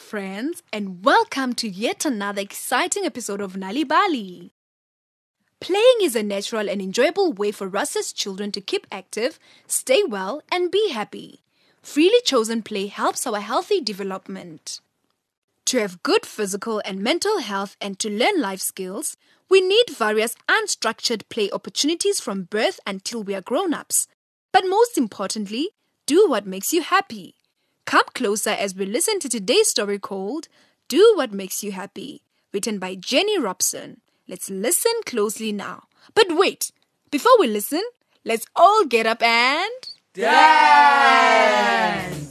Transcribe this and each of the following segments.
friends, and welcome to yet another exciting episode of Nali Bali. Playing is a natural and enjoyable way for us as children to keep active, stay well, and be happy. Freely chosen play helps our healthy development. To have good physical and mental health and to learn life skills, we need various unstructured play opportunities from birth until we are grown-ups. But most importantly, do what makes you happy. Come closer as we listen to today's story called Do What Makes You Happy, written by Jenny Robson. Let's listen closely now. But wait, before we listen, let's all get up and dance!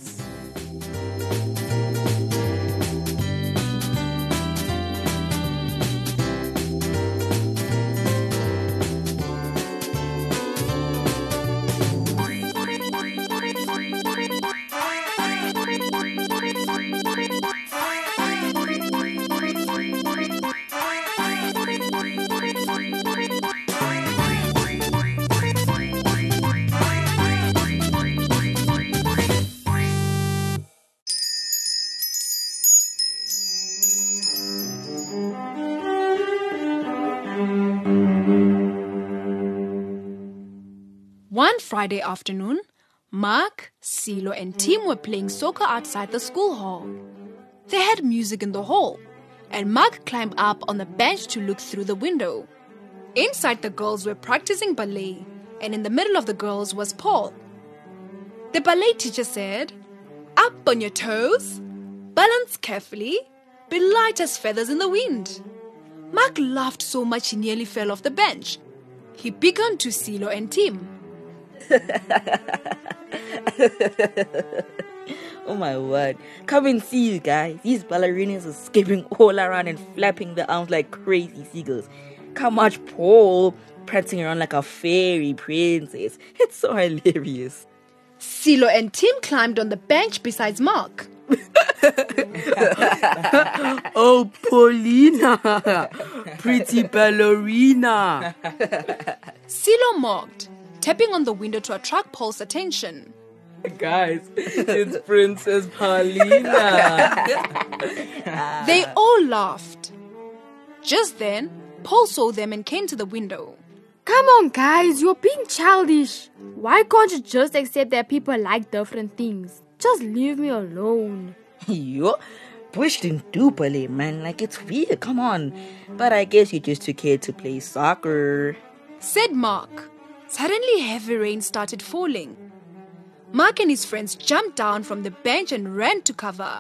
One Friday afternoon, Mark, Silo and Tim were playing soccer outside the school hall. They had music in the hall, and Mark climbed up on the bench to look through the window. Inside, the girls were practicing ballet, and in the middle of the girls was Paul. The ballet teacher said, "Up on your toes, balance carefully, be light as feathers in the wind." Mark laughed so much he nearly fell off the bench. He beckoned to Silo and Tim. Oh my word. Come and see you guys. These ballerinas are skipping all around and flapping their arms like crazy seagulls. Come watch Paul prancing around like a fairy princess. It's so hilarious. Silo and Tim climbed on the bench beside Mark. Oh, Paulina, pretty ballerina. Silo mocked, tapping on the window to attract Paul's attention. Guys, it's Princess Paulina. They all laughed. Just then, Paul saw them and came to the window. Come on, guys, you're being childish. Why can't you just accept that people like different things? Just leave me alone. Yo, Bush didn't do ballet, man. Like, it's weird, come on. But I guess you just took care to play soccer, said Mark. Suddenly, heavy rain started falling. Mark and his friends jumped down from the bench and ran to cover.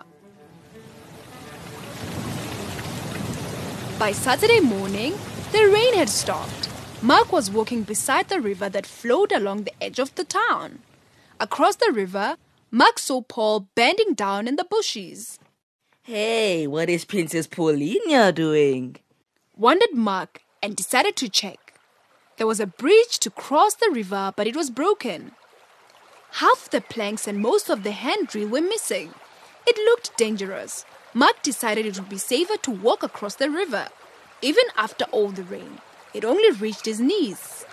By Saturday morning, the rain had stopped. Mark was walking beside the river that flowed along the edge of the town. Across the river, Mark saw Paul bending down in the bushes. Hey, what is Princess Paulina doing? Wondered Mark and decided to check. There was a bridge to cross the river, but it was broken. Half the planks and most of the handrail were missing. It looked dangerous. Mark decided it would be safer to walk across the river. Even after all the rain, it only reached his knees.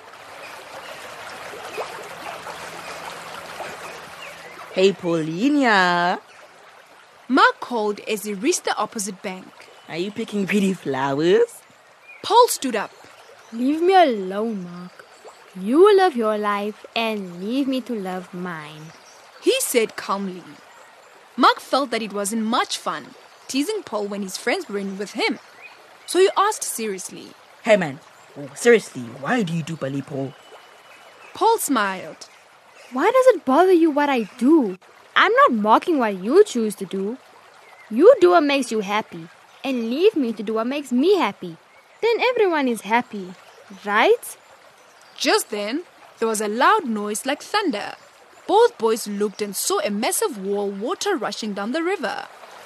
Hey, Paulina. Mark called as he reached the opposite bank. Are you picking pretty flowers? Paul stood up. Leave me alone, Mark. You live your life and leave me to love mine, he said calmly. Mark felt that it wasn't much fun teasing Paul when his friends were in with him. So he asked seriously, Hey man, seriously, why do you do ballet, Paul? Paul smiled. Why does it bother you what I do? I'm not mocking what you choose to do. You do what makes you happy and leave me to do what makes me happy. Then everyone is happy, right? Just then, there was a loud noise like thunder. Both boys looked and saw a massive wall of water rushing down the river.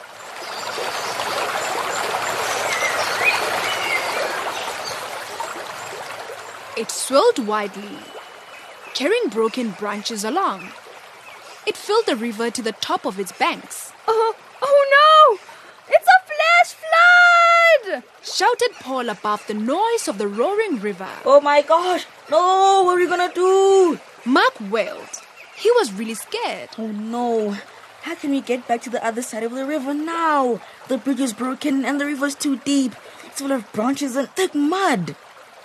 It swirled widely, carrying broken branches along. It filled the river to the top of its banks. Oh no! It's a flash flood! Shouted Paul above the noise of the roaring river. Oh my gosh! No, what are we gonna do? Mark wailed. He was really scared. Oh no, how can we get back to the other side of the river now? The bridge is broken and the river's too deep. It's full of branches and thick mud.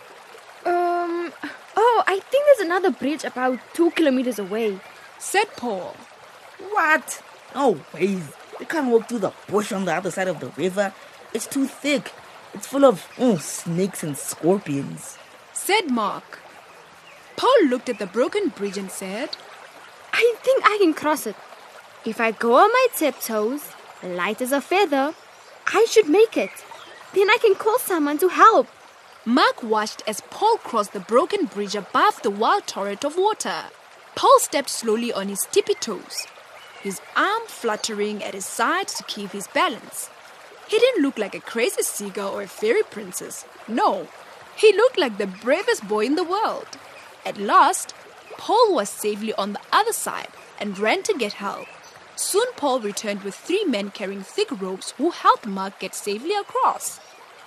Oh, I think there's another bridge about 2 kilometers away. said Paul. What? No ways. We can't walk through the bush on the other side of the river. It's too thick. It's full of snakes and scorpions, said Mark. Paul looked at the broken bridge and said, I think I can cross it. If I go on my tiptoes, light as a feather, I should make it. Then I can call someone to help. Mark watched as Paul crossed the broken bridge above the wild torrent of water. Paul stepped slowly on his tippy toes, his arm fluttering at his side to keep his balance. He didn't look like a crazy seagull or a fairy princess. No, he looked like the bravest boy in the world. At last, Paul was safely on the other side and ran to get help. Soon Paul returned with 3 men carrying thick ropes who helped Mark get safely across.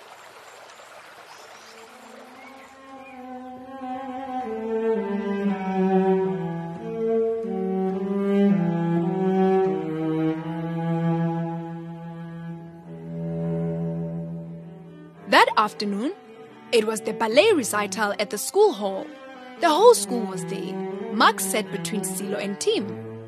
That afternoon, it was the ballet recital at the school hall. The whole school was there. Mark sat between Silo and Tim.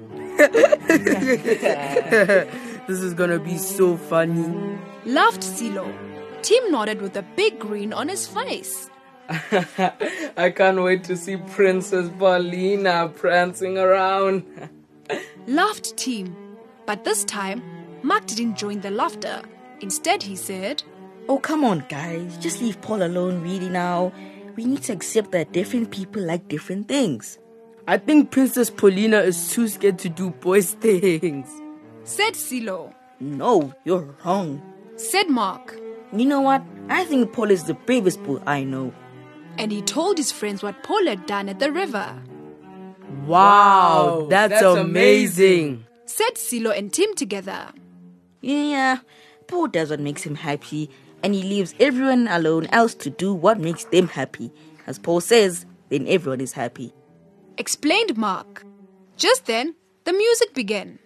This is gonna be so funny. Laughed Silo. Tim nodded with a big grin on his face. I can't wait to see Princess Paulina prancing around. Laughed Tim. But this time, Mark didn't join the laughter. Instead, he said, Oh, come on, guys. Just leave Paul alone really now. We need to accept that different people like different things. I think Princess Paulina is too scared to do boys' things, said Silo. No, you're wrong, said Mark. You know what? I think Paul is the bravest boy I know. And he told his friends what Paul had done at the river. Wow, that's amazing, said Silo and Tim together. Yeah, Paul does what makes him happy, and he leaves everyone alone else to do what makes them happy. As Paul says, then everyone is happy, explained Mark. Just then, the music began.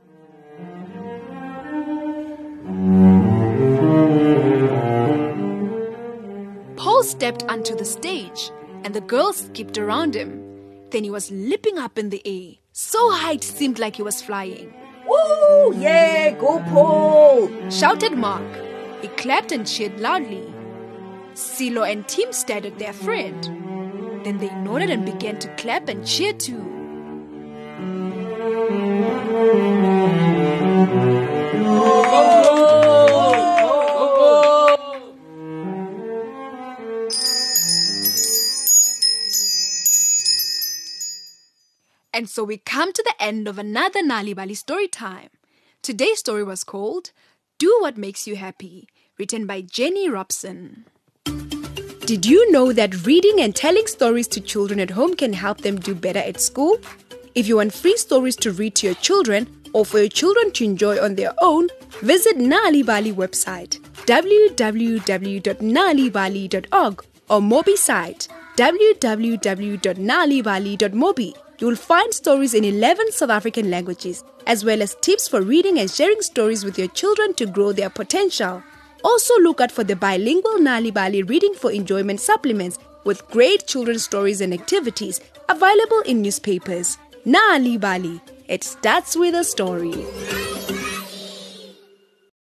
Paul stepped onto the stage, and the girls skipped around him. Then he was leaping up in the air, so high it seemed like he was flying. Woo! Yeah, go Paul! Shouted Mark. He clapped and cheered loudly. Silo and Tim stared at their friend. Then they nodded and began to clap and cheer too. And so we come to the end of another Nali Bali story time. Today's story was called Do What Makes You Happy, written by Jenny Robson. Did you know that reading and telling stories to children at home can help them do better at school? If you want free stories to read to your children or for your children to enjoy on their own, visit Nali Bali website www.nalibali.org or Mobi site www.nalibali.mobi. You will find stories in 11 South African languages, as well as tips for reading and sharing stories with your children to grow their potential. Also look out for the bilingual Nali Bali Reading for Enjoyment supplements with great children's stories and activities available in newspapers. Nali Bali, it starts with a story.